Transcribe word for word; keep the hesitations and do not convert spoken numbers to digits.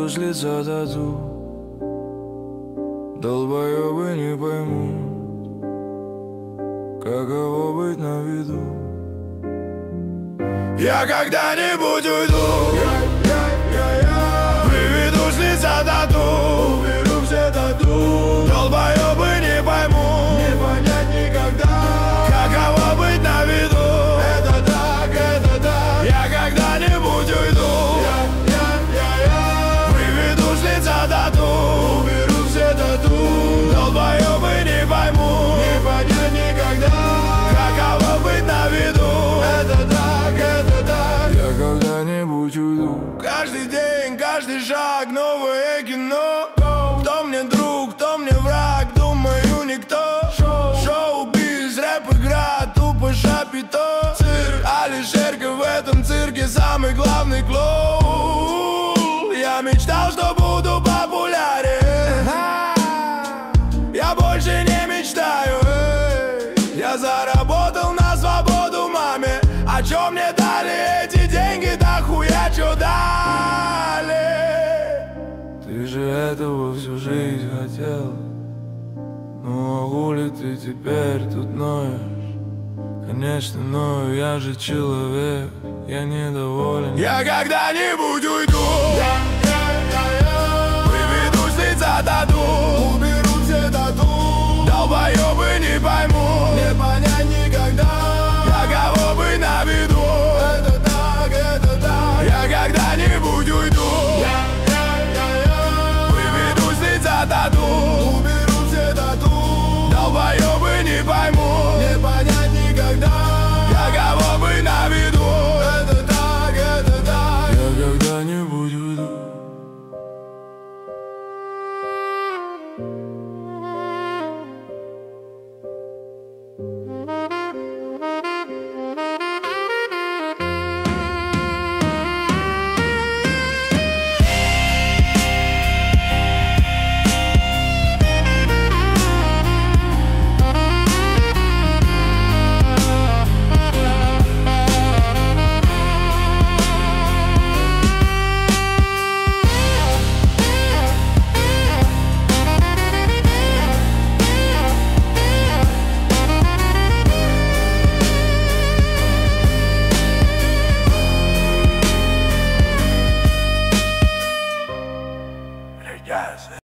с лица тату. Долбоёбы не поймут, каково быть на виду. Я когда-нибудь уйду, выведу с лица тату, уберу все тату. Долбоёбы не поймут, не понять никогда, каково быть на виду. Это так, это так. Я когда-нибудь уйду, выведу с лица тату, уберу все тату. Долбоёбы не поймут, не понять никогда, каково быть на виду. Это так, это так. Я когда-нибудь уйду. Каждый день, каждый шаг, новое кино. Кто мне друг, кто мне враг, думаю, никто. Шоу-биз, рэп-игра, тупо шапито. Цирк, Алишерка в этом цирке самый главный клоун. Я мечтал, что буду популярен. Я больше не мечтаю. Я заработал на свободу маме. А чё мне дали эти деньги, да хуя чё дали? Ты же этого всю жизнь хотел. Ну а хули ты теперь тут ноешь? Конечно, ною, я же человек, я недоволен. Я когда-нибудь уйду,